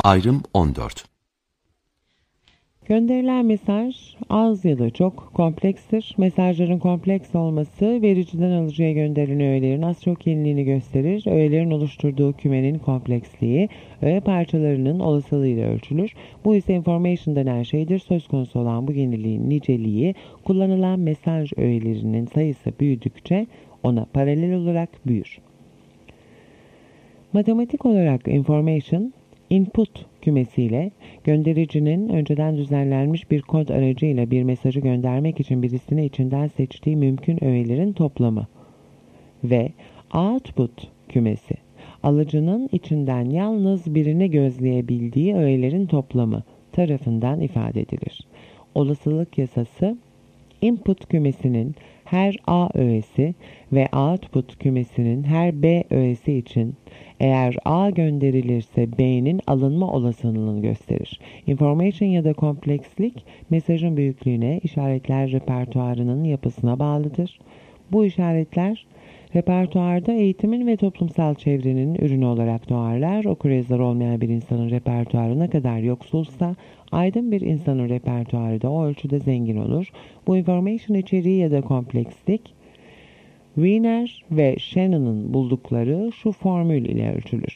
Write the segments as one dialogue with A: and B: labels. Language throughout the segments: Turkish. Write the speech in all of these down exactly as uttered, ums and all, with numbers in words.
A: Ayrım on dört.
B: Gönderilen mesaj az ya da çok komplekstir. Mesajların kompleks olması vericiden alıcıya gönderilen öğelerin az çok yeniliğini gösterir. Öğelerin oluşturduğu kümenin kompleksliği öğe parçalarının olasılığıyla ölçülür. Bu ise information denen şeydir. Söz konusu olan bu yeniliğin niceliği kullanılan mesaj öğelerinin sayısı büyüdükçe ona paralel olarak büyür. Matematik olarak information, input kümesiyle göndericinin önceden düzenlenmiş bir kod aracıyla bir mesajı göndermek için birisine içinden seçtiği mümkün öğelerin toplamı ve output kümesi alıcının içinden yalnız birini gözleyebildiği öğelerin toplamı tarafından ifade edilir. Olasılık yasası input kümesinin her A öğesi ve output kümesinin her B öğesi için eğer A gönderilirse B'nin alınma olasılığını gösterir. Information ya da komplekslik mesajın büyüklüğüne, işaretler repertuarının yapısına bağlıdır. Bu işaretler repertuarda eğitimin ve toplumsal çevrenin ürünü olarak doğarlar. Okuryazar olmayan bir insanın repertuarı ne kadar yoksulsa aydın bir insanın repertuarı da o ölçüde zengin olur. Bu information içeriği ya da komplekslik Wiener ve Shannon'ın buldukları şu formül ile ölçülür.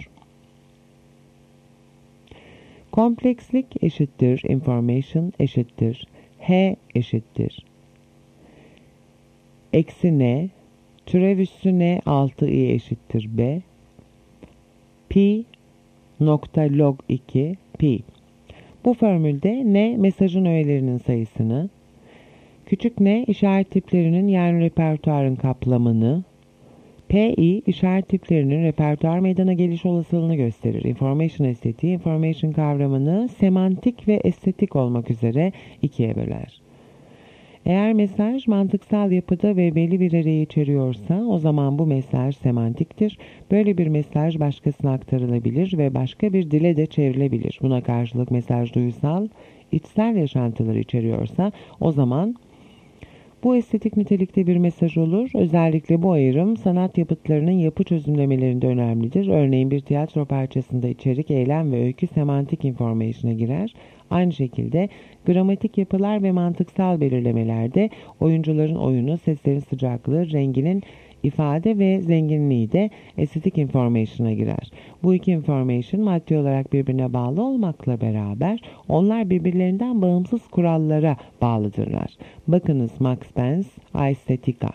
B: Komplekslik eşittir information eşittir H eşittir eksi N türev üssü N altı i eşittir B pi nokta log iki pi. Bu formülde N mesajın öğelerinin sayısını, küçük n işaret tiplerinin yani repertuarın kaplamını, Pi işaret tiplerinin repertuar meydana geliş olasılığını gösterir. Information estetiği, information kavramını semantik ve estetik olmak üzere ikiye böler. Eğer mesaj mantıksal yapıda ve belli bir arayı içeriyorsa o zaman bu mesaj semantiktir. Böyle bir mesaj başkasına aktarılabilir ve başka bir dile de çevrilebilir. Buna karşılık mesaj duysal, içsel yaşantıları içeriyorsa o zaman bu estetik nitelikte bir mesaj olur. Özellikle bu ayrım sanat yapıtlarının yapı çözümlemelerinde önemlidir. Örneğin bir tiyatro parçasında içerik, eylem ve öykü semantik information'a girer. Aynı şekilde gramatik yapılar ve mantıksal belirlemelerde oyuncuların oyunu, seslerin sıcaklığı, renginin ifade ve zenginliği de estetik information'a girer. Bu iki information maddi olarak birbirine bağlı olmakla beraber onlar birbirlerinden bağımsız kurallara bağlıdırlar. Bakınız Max Benz, Aesthetica.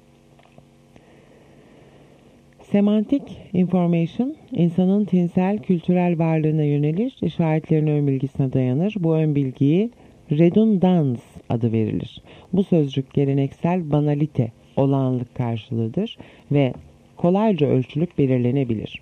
B: Semantik information, insanın tinsel, kültürel varlığına yönelir, işaretlerin ön bilgisine dayanır. Bu ön bilgiyi redundans adı verilir. Bu sözcük geleneksel banalite, olağanlık karşılığıdır ve kolayca ölçülüp belirlenebilir.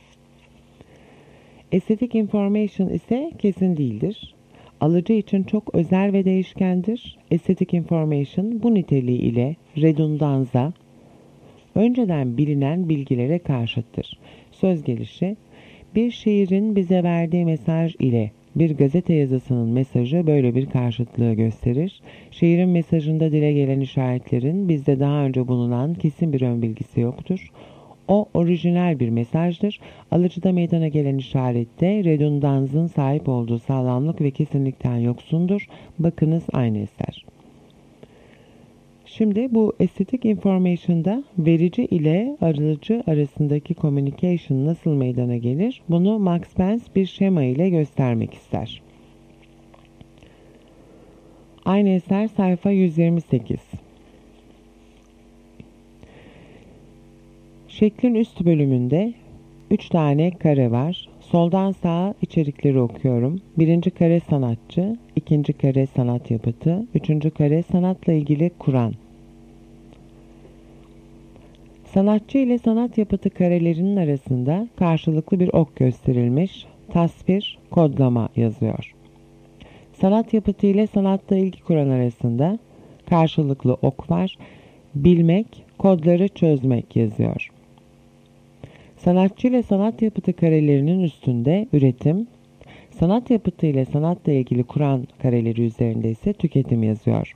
B: Estetik information ise kesin değildir. Alıcı için çok özel ve değişkendir. Estetik information bu niteliği ile redundanza, önceden bilinen bilgilere karşıttır. Söz gelişi, bir şiirin bize verdiği mesaj ile bir gazete yazısının mesajı böyle bir karşıtlığı gösterir. Şiirin mesajında dile gelen işaretlerin bizde daha önce bulunan kesin bir ön bilgisi yoktur. O orijinal bir mesajdır. Alıcıda meydana gelen işarette redundansın sahip olduğu sağlamlık ve kesinlikten yoksundur. Bakınız aynı eser. Şimdi bu estetik information'da verici ile alıcı arasındaki communication nasıl meydana gelir? Bunu Max Benz bir şema ile göstermek ister. Aynı eser sayfa yüz yirmi sekiz. Şeklin üst bölümünde üç tane kare var. Soldan sağa içerikleri okuyorum. Birinci kare sanatçı, ikinci kare sanat yapıtı, üçüncü kare sanatla ilgili Kur'an. Sanatçı ile sanat yapıtı karelerinin arasında karşılıklı bir ok gösterilmiş, tasvir, kodlama yazıyor. Sanat yapıtı ile sanatla ilgi kuran arasında karşılıklı ok var, bilmek, kodları çözmek yazıyor. Sanatçı ile sanat yapıtı karelerinin üstünde üretim, sanat yapıtı ile sanatla ilgili Kur'an kareleri üzerinde ise tüketim yazıyor.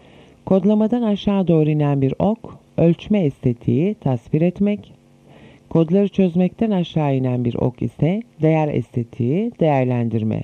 B: Kodlamadan aşağı doğru inen bir ok, ölçme estetiği tasvir etmek, Kodları çözmekten aşağı inen bir ok ise değer estetiği, değerlendirme.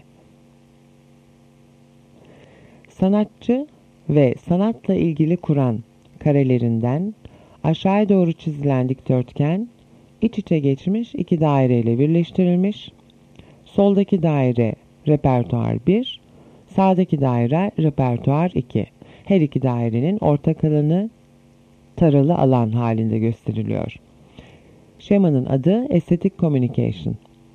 B: Sanatçı ve sanatla ilgili kuran karelerinden aşağıya doğru çizilen dikdörtgen iç içe geçmiş iki daireyle birleştirilmiş. Soldaki daire repertuar bir, sağdaki daire repertuar iki. Her iki dairenin ortak alanı taralı alan halinde gösteriliyor. Şemanın adı Aesthetic Communication.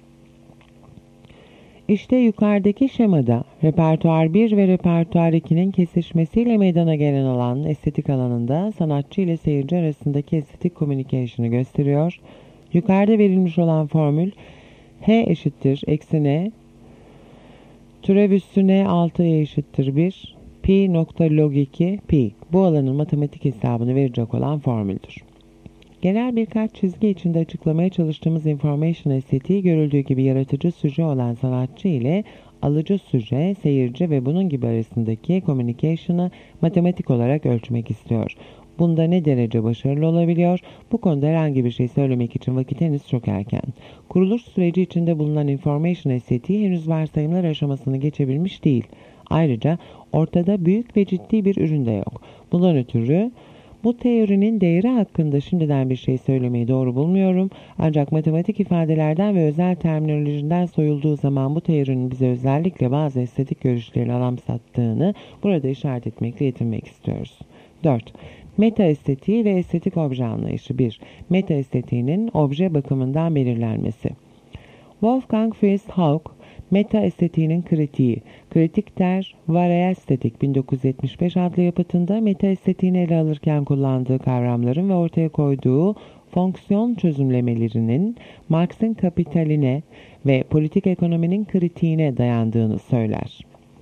B: İşte yukarıdaki şemada repertuar bir ve repertuar ikinin kesişmesiyle meydana gelen alan estetik alanında sanatçı ile seyirci arasındaki estetik communication'ı gösteriyor. Yukarıda verilmiş olan formül H eşittir eksi N, türev üssü N altı E eşittir bir, pi nokta log iki pi. Bu alanın matematik hesabını verecek olan formüldür. Genel birkaç çizgi içinde açıklamaya çalıştığımız information estetiği görüldüğü gibi yaratıcı süje olan sanatçı ile alıcı süje, seyirci ve bunun gibi arasındaki communication'ı matematik olarak ölçmek istiyor. Bunda ne derece başarılı olabiliyor? Bu konuda herhangi bir şey söylemek için vakit henüz çok erken. Kuruluş süreci içinde bulunan information estetiği henüz varsayımlar aşamasını geçebilmiş değil. Ayrıca ortada büyük ve ciddi bir ürün de yok. Bundan ötürü bu teorinin değeri hakkında şimdiden bir şey söylemeyi doğru bulmuyorum. Ancak matematik ifadelerden ve özel terminolojiden soyulduğu zaman bu teorinin bize özellikle bazı estetik görüşlerini anımsattığını burada işaret etmekle yetinmek istiyoruz. dört. Meta estetiği ve estetik obje anlayışı. bir. Meta estetiğinin obje bakımından belirlenmesi. Wolfgang Fritz Hauck, meta estetiğinin kritiği, Kritik der Varaya Estetik bin dokuz yüz yetmiş beş adlı yapıtında meta estetiğini ele alırken kullandığı kavramların ve ortaya koyduğu fonksiyon çözümlemelerinin Marx'ın kapitaline ve politik ekonominin kritiğine dayandığını söyler.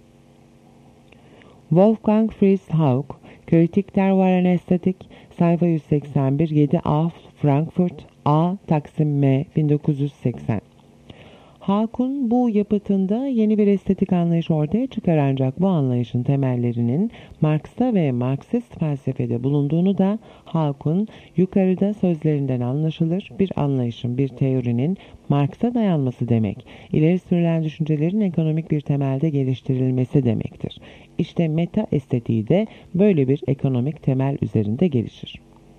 B: Wolfgang Fritz Hauck, Kritik der Varaya Estetik, sayfa yüz seksen bir, yedi A Frankfurt A Taksim M bin dokuz yüz seksen. Hauck'un bu yapıtında yeni bir estetik anlayış ortaya çıkar ancak bu anlayışın temellerinin Marx'ta ve Marksist felsefede bulunduğunu da Hauck'un yukarıda sözlerinden anlaşılır. Bir anlayışın, bir teorinin Marx'a dayanması demek, ileri sürülen düşüncelerin ekonomik bir temelde geliştirilmesi demektir. İşte meta estetiği de böyle bir ekonomik temel üzerinde gelişir.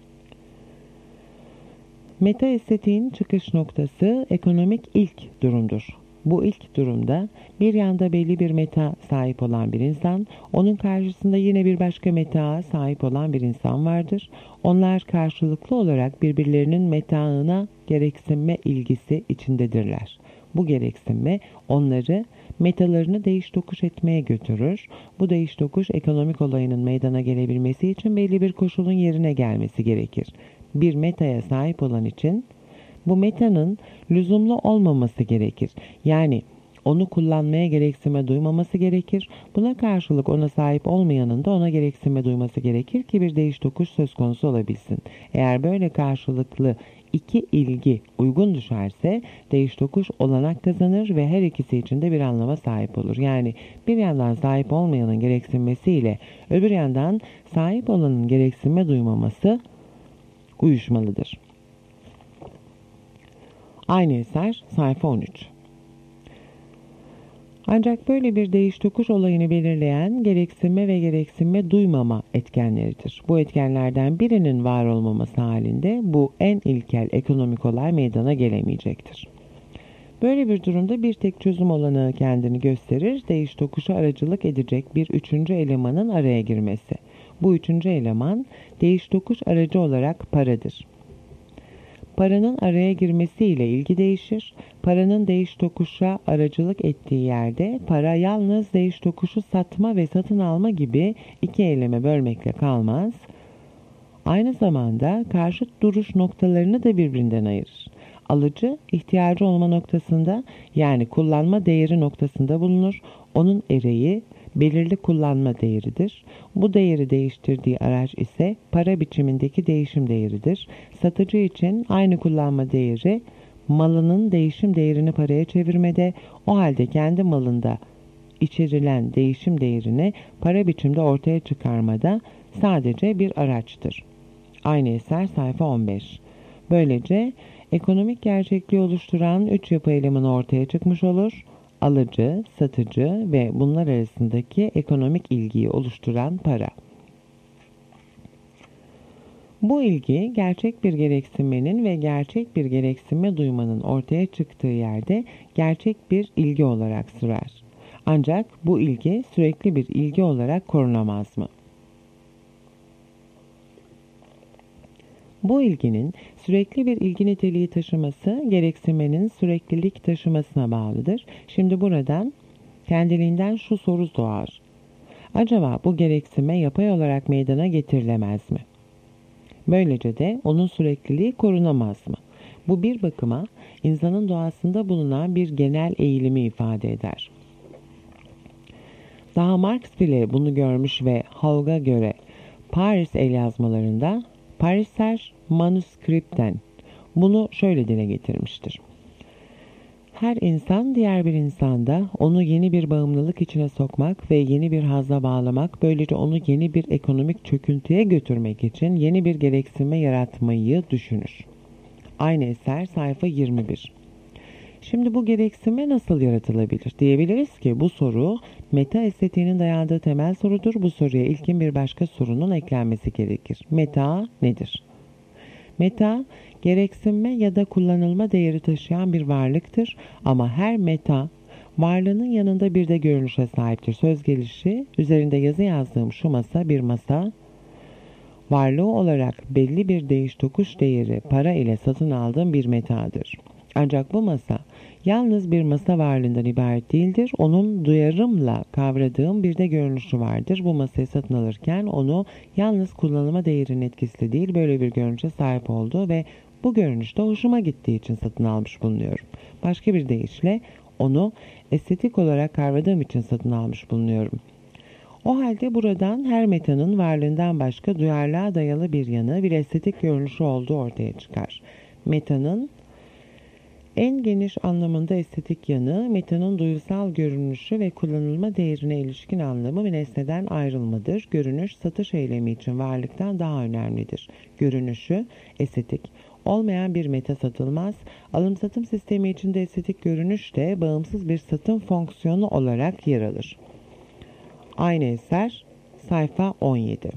B: Meta estetiğin çıkış noktası ekonomik ilk durumdur. Bu ilk durumda bir yanda belli bir meta sahip olan bir insan, onun karşısında yine bir başka meta sahip olan bir insan vardır. Onlar karşılıklı olarak birbirlerinin metaına gereksinme ilgisi içindedirler. Bu gereksinme onları metalarını değiş tokuş etmeye götürür. Bu değiş tokuş ekonomik olayının meydana gelebilmesi için belli bir koşulun yerine gelmesi gerekir. Bir metaya sahip olan için bu metanın lüzumlu olmaması gerekir. Yani onu kullanmaya gereksinme duymaması gerekir. Buna karşılık ona sahip olmayanın da ona gereksinme duyması gerekir ki bir değiş tokuş söz konusu olabilsin. Eğer böyle karşılıklı iki ilgi uygun düşerse değiş tokuş olanak kazanır ve her ikisi için de bir anlama sahip olur. Yani bir yandan sahip olmayanın gereksinmesiyle öbür yandan sahip olanın gereksinme duymaması uyuşmalıdır. Aynı eser sayfa on üç. Ancak böyle bir değiş tokuş olayını belirleyen gereksinme ve gereksinme duymama etkenleridir. Bu etkenlerden birinin var olmaması halinde bu en ilkel ekonomik olay meydana gelemeyecektir. Böyle bir durumda bir tek çözüm olanağı kendini gösterir, değiş tokuşa aracılık edecek bir üçüncü elemanın araya girmesi. Bu üçüncü eleman değiş tokuş aracı olarak paradır. Paranın araya girmesiyle ilgi değişir. Paranın değiş tokuşa aracılık ettiği yerde para yalnız değiş tokuşu satma ve satın alma gibi iki eyleme bölmekle kalmaz. Aynı zamanda karşıt duruş noktalarını da birbirinden ayırır. Alıcı ihtiyacı olma noktasında yani kullanma değeri noktasında bulunur. Onun ereği belirli kullanma değeridir. Bu değeri değiştirdiği araç ise para biçimindeki değişim değeridir. Satıcı için aynı kullanma değeri malının değişim değerini paraya çevirmede, o halde kendi malında içerilen değişim değerini para biçimde ortaya çıkarmada sadece bir araçtır. Aynı eser sayfa on beş. Böylece Ekonomik gerçekliği oluşturan üç yapı elemanı ortaya çıkmış olur. Alıcı, satıcı ve bunlar arasındaki ekonomik ilgiyi oluşturan para. Bu ilgi gerçek bir gereksinmenin ve gerçek bir gereksinme duymanın ortaya çıktığı yerde gerçek bir ilgi olarak sürer. Ancak bu ilgi sürekli bir ilgi olarak korunamaz mı? Bu ilginin sürekli bir ilgi niteliği taşıması gereksinmenin süreklilik taşımasına bağlıdır. Şimdi buradan kendiliğinden şu soru doğar. Acaba bu gereksinme yapay olarak meydana getirilemez mi? Böylece de onun sürekliliği korunamaz mı? Bu bir bakıma insanın doğasında bulunan bir genel eğilimi ifade eder. Daha Marx bile bunu görmüş ve Haug'a göre Paris el yazmalarında Pariser Manuskripten bunu şöyle dile getirmiştir. Her insan diğer bir insanda onu yeni bir bağımlılık içine sokmak ve yeni bir hazla bağlamak, böylece onu yeni bir ekonomik çöküntüye götürmek için yeni bir gereksinme yaratmayı düşünür. Aynı eser sayfa yirmi bir. Şimdi bu gereksinme nasıl yaratılabilir? Diyebiliriz ki bu soru meta estetiğinin dayandığı temel sorudur. Bu soruya ilkin bir başka sorunun eklenmesi gerekir. Meta nedir? Meta, gereksinme ya da kullanılma değeri taşıyan bir varlıktır ama her meta, varlığının yanında bir de görünüşe sahiptir. Söz gelişi, üzerinde yazı yazdığım şu masa bir masa, varlığı olarak belli bir değiş tokuş değeri para ile satın aldığım bir metadır. Ancak bu masa yalnız bir masa varlığından ibaret değildir. Onun duyarımla kavradığım bir de görünüşü vardır. Bu masayı satın alırken onu yalnız kullanıma değerinin etkisi değil, böyle bir görünüşe sahip olduğu ve bu görünüşte hoşuma gittiği için satın almış bulunuyorum. Başka bir deyişle onu estetik olarak kavradığım için satın almış bulunuyorum. O halde buradan her metanın varlığından başka duyarlılığa dayalı bir yanı, bir estetik görünüşü olduğu ortaya çıkar. Metanın en geniş anlamında estetik yanı, metanın duyusal görünüşü ve kullanılma değerine ilişkin anlamı ve nesneden ayrılmadır. Görünüş, satış eylemi için varlıktan daha önemlidir. Görünüşü, estetik olmayan bir meta satılmaz. Alım-satım sistemi içinde estetik görünüş de bağımsız bir satım fonksiyonu olarak yer alır. Aynı eser, sayfa on yedi.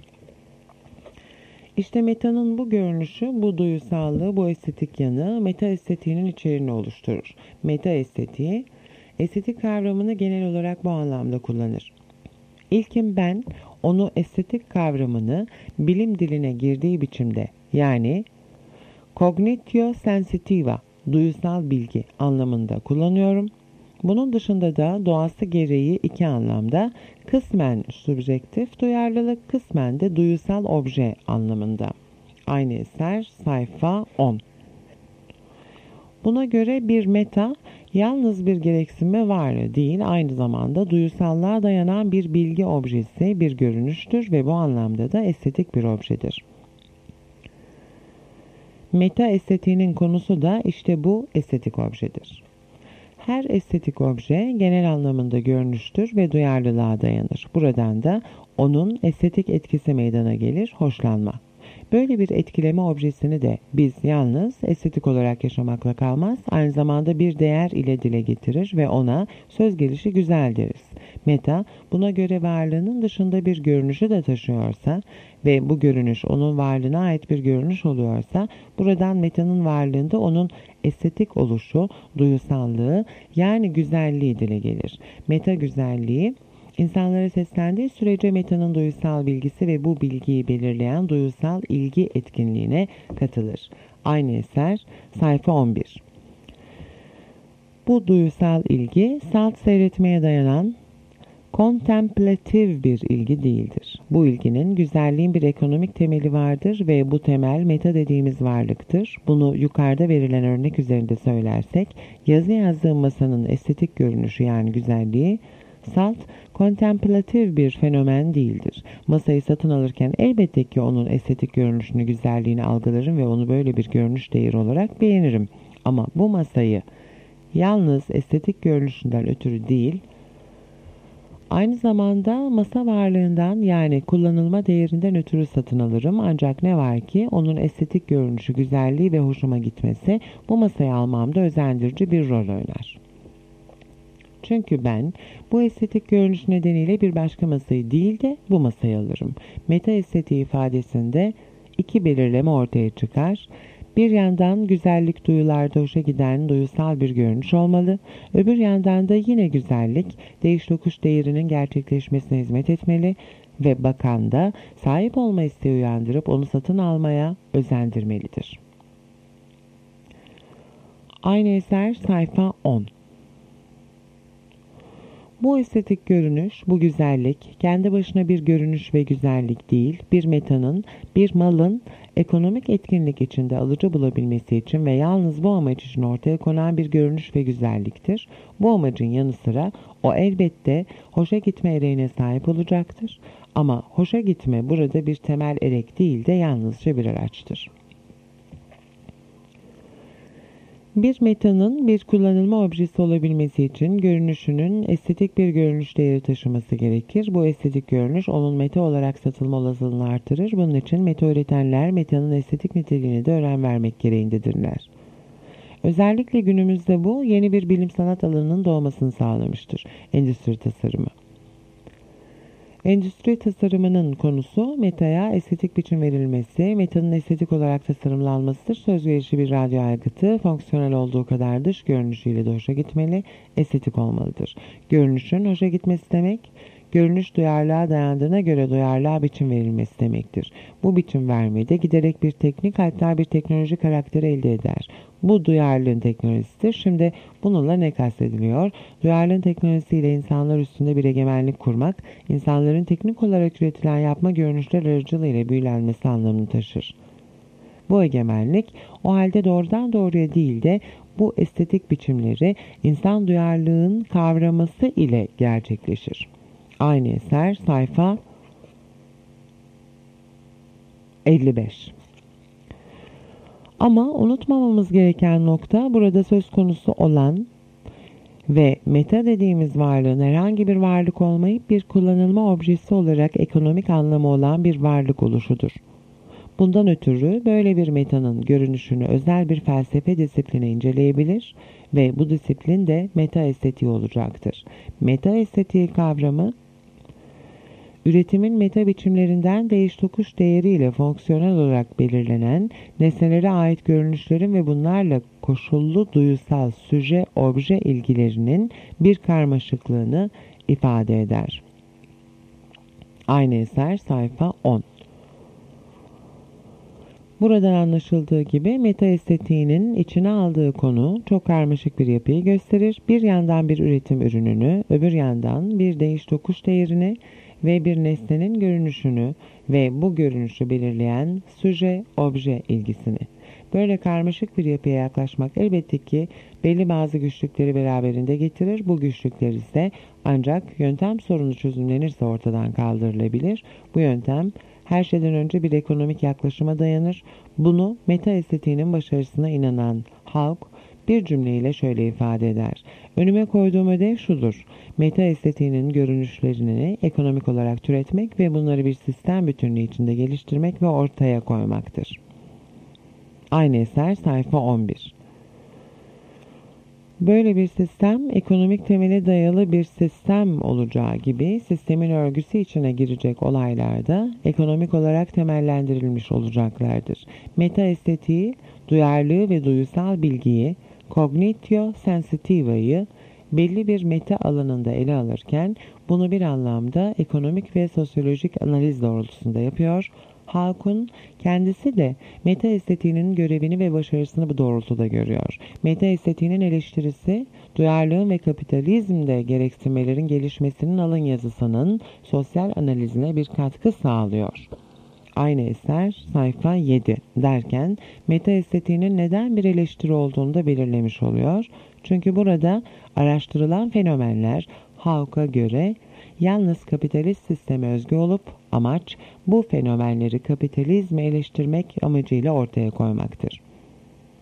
B: İşte metanın bu görünüşü, bu duyusallığı, bu estetik yanı meta estetiğinin içeriğini oluşturur. Meta estetiği, estetik kavramını genel olarak bu anlamda kullanır. İlkin ben onu estetik kavramını bilim diline girdiği biçimde, yani cognitio sensitiva, duyusal bilgi anlamında kullanıyorum. Bunun dışında da doğası gereği iki anlamda, kısmen subjektif duyarlılık, kısmen de duyusal obje anlamında. Aynı eser sayfa on. Buna göre bir meta yalnız bir gereksinme varlığı değil, aynı zamanda duyusallığa dayanan bir bilgi objesi, bir görünüştür ve bu anlamda da estetik bir objedir. Meta estetiğinin konusu da işte bu estetik objedir. Her estetik obje genel anlamında görünüştür ve duyarlılığa dayanır. Buradan da onun estetik etkisi meydana gelir, hoşlanma. Böyle bir etkileme objesini de biz yalnız estetik olarak yaşamakla kalmaz, aynı zamanda bir değer ile dile getirir ve ona söz gelişi güzel deriz. Meta, buna göre varlığının dışında bir görünüşü de taşıyorsa ve bu görünüş onun varlığına ait bir görünüş oluyorsa, buradan metanın varlığında onun estetik oluşu, duyusallığı yani güzelliği dile gelir. Meta güzelliği, İnsanlara seslendiği sürece metanın duyusal bilgisi ve bu bilgiyi belirleyen duyusal ilgi etkinliğine katılır. Aynı eser sayfa on bir. Bu duyusal ilgi salt seyretmeye dayanan kontemplatif bir ilgi değildir. Bu ilginin güzelliğin bir ekonomik temeli vardır ve bu temel meta dediğimiz varlıktır. Bunu yukarıda verilen örnek üzerinde söylersek, yazı yazdığım masanın estetik görünüşü yani güzelliği, salt, kontemplatif bir fenomen değildir. Masayı satın alırken elbette ki onun estetik görünüşünü, güzelliğini algılarım ve onu böyle bir görünüş değeri olarak beğenirim. Ama bu masayı yalnız estetik görünüşünden ötürü değil, Aynı zamanda masa varlığından yani kullanılma değerinden ötürü satın alırım. Ancak ne var ki onun estetik görünüşü, güzelliği ve hoşuma gitmesi bu masayı almamda özendirici bir rol oynar. Çünkü ben bu estetik görünüş nedeniyle bir başka masayı değil de bu masayı alırım. Meta estetiği ifadesinde iki belirleme ortaya çıkar. Bir yandan güzellik duyularda hoşa giden duyusal bir görünüş olmalı. Öbür yandan da yine güzellik değiş tokuş değerinin gerçekleşmesine hizmet etmeli ve bakan da sahip olma isteği uyandırıp onu satın almaya özendirmelidir. Aynı eser sayfa on. Bu estetik görünüş, bu güzellik kendi başına bir görünüş ve güzellik değil, bir metanın, bir malın ekonomik etkinlik içinde alıcı bulabilmesi için ve yalnız bu amaç için ortaya konan bir görünüş ve güzelliktir. Bu amacın yanı sıra o elbette hoşa gitme ereğine sahip olacaktır. Ama hoşa gitme burada bir temel erek değil de yalnızca bir araçtır. Bir metanın bir kullanılma objesi olabilmesi için görünüşünün estetik bir görünüş değeri taşıması gerekir. Bu estetik görünüş onun meta olarak satılma olasılığını artırır. Bunun için meta üretenler metanın estetik niteliğine de önem vermek gereğindedirler. Özellikle günümüzde bu yeni bir bilim sanat alanının doğmasını sağlamıştır. Endüstri tasarımı. Endüstri tasarımının konusu metaya estetik biçim verilmesi, metanın estetik olarak tasarımlanmasıdır. Söz gelişi bir radyo aygıtı, fonksiyonel olduğu kadar dış görünüşüyle de hoşa gitmeli, estetik olmalıdır. Görünüşün hoşa gitmesi demek, görünüş duyarlılığa dayandığına göre duyarlılığa biçim verilmesi demektir. Bu biçim vermede giderek bir teknik hatta bir teknoloji karakteri elde eder. Bu duyarlılığın teknolojisidir. Şimdi bununla ne kastediliyor? Duyarlılığın teknolojisiyle insanlar üstünde bir egemenlik kurmak, insanların teknik olarak üretilen yapma görünüşler aracılığıyla büyülenmesi anlamını taşır. Bu egemenlik o halde doğrudan doğruya değil de bu estetik biçimleri insan duyarlılığın kavraması ile gerçekleşir. Aynı eser sayfa elli beş. Ama unutmamamız gereken nokta burada söz konusu olan ve meta dediğimiz varlığın herhangi bir varlık olmayıp bir kullanılma objesi olarak ekonomik anlamı olan bir varlık oluşudur. Bundan ötürü böyle bir metanın görünüşünü özel bir felsefe disiplini inceleyebilir ve bu disiplin de meta estetiği olacaktır. Meta estetiği kavramı üretimin meta biçimlerinden değiş tokuş değeriyle fonksiyonel olarak belirlenen nesnelere ait görünüşlerin ve bunlarla koşullu duyusal süje-obje ilgilerinin bir karmaşıklığını ifade eder. Aynı eser sayfa on. Buradan anlaşıldığı gibi meta estetiğinin içine aldığı konu çok karmaşık bir yapıyı gösterir. Bir yandan bir üretim ürününü, öbür yandan bir değiş tokuş değerini ve bir nesnenin görünüşünü ve bu görünüşü belirleyen süje-obje ilgisini. Böyle karmaşık bir yapıya yaklaşmak elbette ki belli bazı güçlükleri beraberinde getirir. Bu güçlükler ise ancak yöntem sorunu çözümlenirse ortadan kaldırılabilir. Bu yöntem her şeyden önce bir ekonomik yaklaşıma dayanır. Bunu meta estetiğinin başarısına inanan halk bir cümleyle şöyle ifade eder. Önüme koyduğum ödev şudur. Meta estetiğinin görünüşlerini ekonomik olarak türetmek ve bunları bir sistem bütünlüğü içinde geliştirmek ve ortaya koymaktır. Aynı eser sayfa on bir. Böyle bir sistem ekonomik temele dayalı bir sistem olacağı gibi sistemin örgüsü içine girecek olaylarda ekonomik olarak temellendirilmiş olacaklardır. Meta estetiği duyarlılığı ve duyusal bilgiyi, cognitio sensitiva'yı belli bir meta alanında ele alırken bunu bir anlamda ekonomik ve sosyolojik analiz doğrultusunda yapıyor. Halkun kendisi de meta estetiğinin görevini ve başarısını bu doğrultuda görüyor. Meta estetiğinin eleştirisi, duyarlılığın ve kapitalizmde gereksinmelerin gelişmesinin alın yazısının sosyal analizine bir katkı sağlıyor. Aynı eser sayfa yedi derken meta estetiğinin neden bir eleştiri olduğunu da belirlemiş oluyor. Çünkü burada araştırılan fenomenler halka göre yalnız kapitalist sisteme özgü olup amaç bu fenomenleri kapitalizme eleştirmek amacıyla ortaya koymaktır.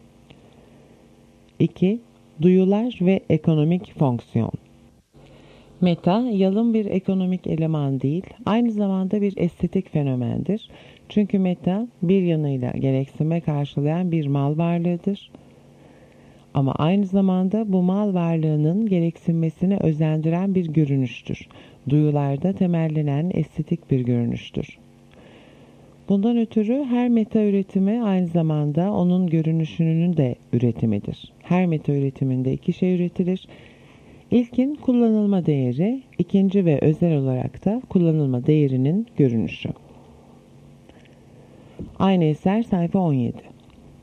B: iki. Duyular ve ekonomik fonksiyon. Meta, yalın bir ekonomik eleman değil, aynı zamanda bir estetik fenomendir. Çünkü meta, bir yanıyla gereksinime karşılayan bir mal varlığıdır. Ama aynı zamanda bu mal varlığının gereksinmesini özendiren bir görünüştür. Duyularda temellenen estetik bir görünüştür. Bundan ötürü her meta üretimi aynı zamanda onun görünüşünün de üretimidir. Her meta üretiminde iki şey üretilir. İlkin kullanılma değeri, ikinci ve özel olarak da kullanılma değerinin görünüşü. Aynı eser sayfa on yedi.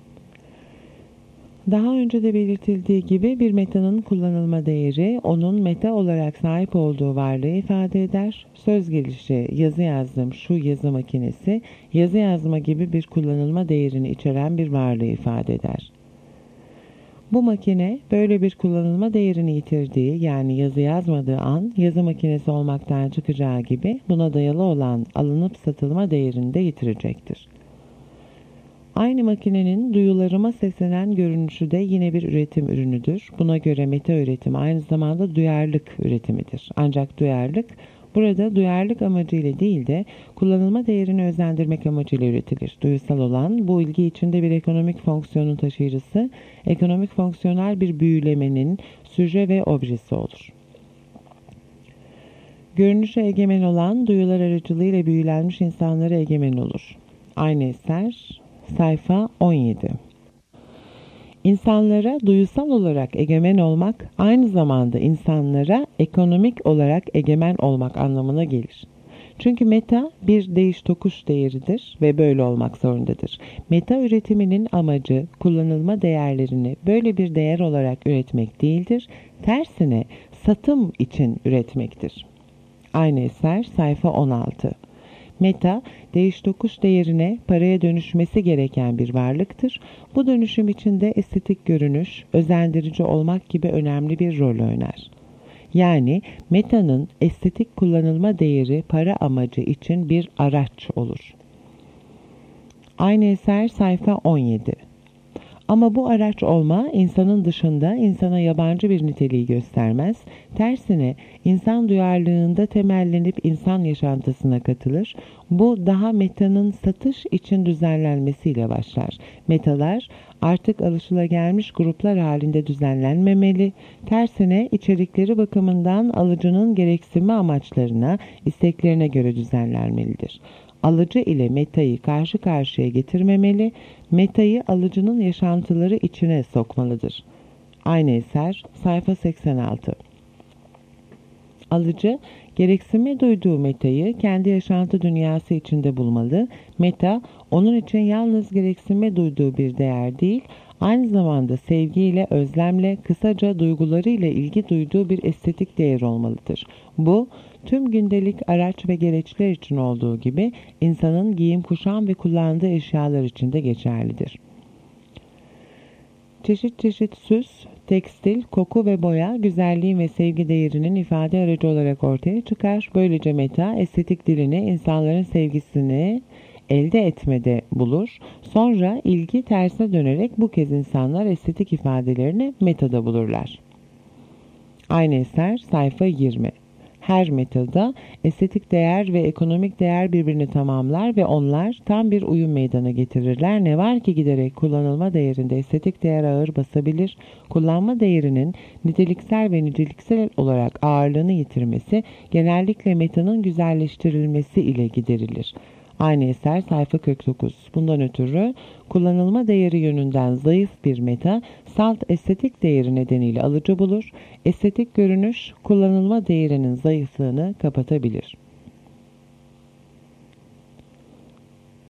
B: Daha önce de belirtildiği gibi bir metanın kullanılma değeri onun meta olarak sahip olduğu varlığı ifade eder. Söz gelişi yazı yazdım şu yazı makinesi yazı yazma gibi bir kullanılma değerini içeren bir varlığı ifade eder. Bu makine böyle bir kullanılma değerini yitirdiği yani yazı yazmadığı an yazı makinesi olmaktan çıkacağı gibi buna dayalı olan alınıp satılma değerini de yitirecektir. Aynı makinenin duyularıma seslenen görünüşü de yine bir üretim ürünüdür. Buna göre meta üretim aynı zamanda duyarlılık üretimidir. Ancak duyarlılık burada duyarlılık amacıyla değil de kullanılma değerini özendirmek amacıyla üretilir. Duyusal olan bu ilgi içinde bir ekonomik fonksiyonun taşıyıcısı, ekonomik fonksiyonel bir büyülemenin süje ve objesi olur. Görünüşe egemen olan duyular aracılığıyla büyülenmiş insanlara egemen olur. Aynı eser sayfa on yedi. İnsanlara duyusal olarak egemen olmak aynı zamanda insanlara ekonomik olarak egemen olmak anlamına gelir. Çünkü meta bir değiş tokuş değeridir ve böyle olmak zorundadır. Meta üretiminin amacı kullanılma değerlerini böyle bir değer olarak üretmek değildir. Tersine satım için üretmektir. Aynı eser sayfa on altı. Meta, değiş tokuş değerine paraya dönüşmesi gereken bir varlıktır. Bu dönüşüm içinde estetik görünüş, özendirici olmak gibi önemli bir rol oynar. Yani metanın estetik kullanılma değeri para amacı için bir araç olur. Aynı eser sayfa on yedi. Ama bu araç olma insanın dışında insana yabancı bir niteliği göstermez. Tersine insan duyarlılığında temellenip insan yaşantısına katılır. Bu daha metanın satış için düzenlenmesiyle başlar. Metalar artık alışılagelmiş gruplar halinde düzenlenmemeli. Tersine içerikleri bakımından alıcının gereksinme amaçlarına, isteklerine göre düzenlenmelidir. Alıcı ile metayı karşı karşıya getirmemeli, metayı alıcının yaşantıları içine sokmalıdır. Aynı eser sayfa seksen altı. Alıcı, gereksinme duyduğu metayı kendi yaşantı dünyası içinde bulmalı. Meta, onun için yalnız gereksinme duyduğu bir değer değil, aynı zamanda sevgiyle, özlemle, kısaca duygularıyla ilgi duyduğu bir estetik değer olmalıdır. Bu, tüm gündelik araç ve gereçler için olduğu gibi insanın giyim, kuşam ve kullandığı eşyalar için de geçerlidir. Çeşit çeşit süs, tekstil, koku ve boya güzelliğin ve sevgi değerinin ifade aracı olarak ortaya çıkar. Böylece meta estetik dilini insanların sevgisini elde etmede bulur. Sonra ilgi tersine dönerek bu kez insanlar estetik ifadelerini metada bulurlar. Aynı eser sayfa yirmi. Her metada estetik değer ve ekonomik değer birbirini tamamlar ve onlar tam bir uyum meydana getirirler. Ne var ki giderek kullanılma değerinde estetik değer ağır basabilir. Kullanma değerinin niteliksel ve niceliksel olarak ağırlığını yitirmesi genellikle metanın güzelleştirilmesi ile giderilir. Aynı eser sayfa kırk dokuz. Bundan ötürü kullanılma değeri yönünden zayıf bir meta, salt estetik değeri nedeniyle alıcı bulur. Estetik görünüş, kullanılma değerinin zayıflığını kapatabilir.